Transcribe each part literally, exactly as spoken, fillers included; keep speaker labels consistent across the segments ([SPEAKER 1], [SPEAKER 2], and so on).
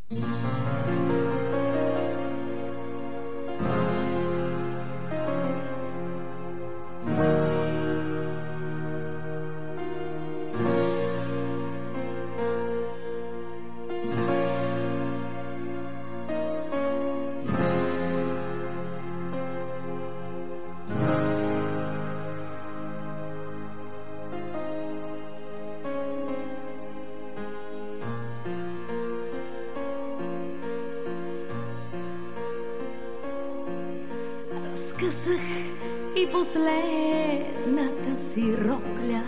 [SPEAKER 1] Разкъсах и последната си рокля,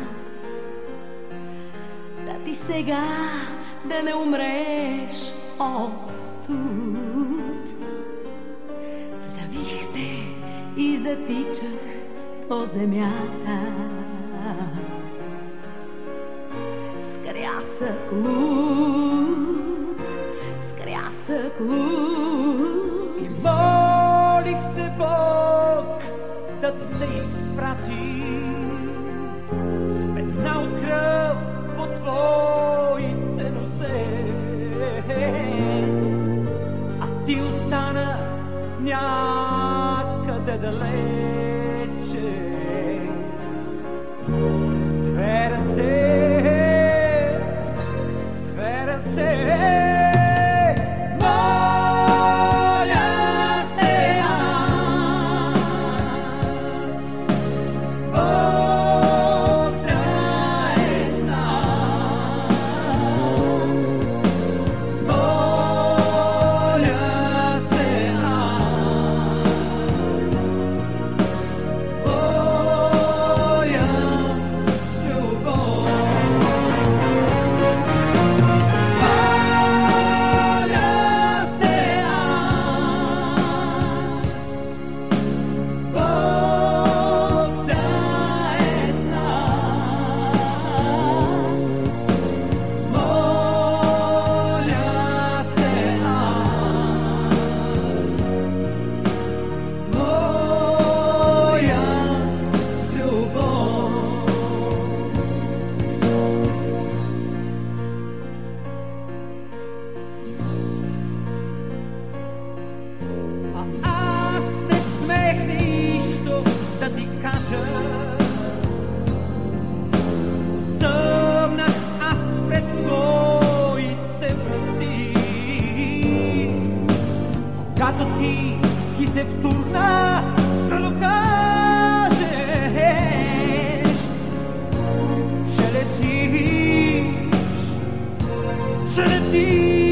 [SPEAKER 1] да ти сега да не умреш от студ. Завих те и затичах по земята, с крясък луд, с крясък луд.
[SPEAKER 2] И молих се Бог да те изпрати с петна от кръв по твоите нозе, а ти остана някъде далече с две ръце, с две ръце. Когато ти ти се втурна да докажеш, че летиш, че летиш.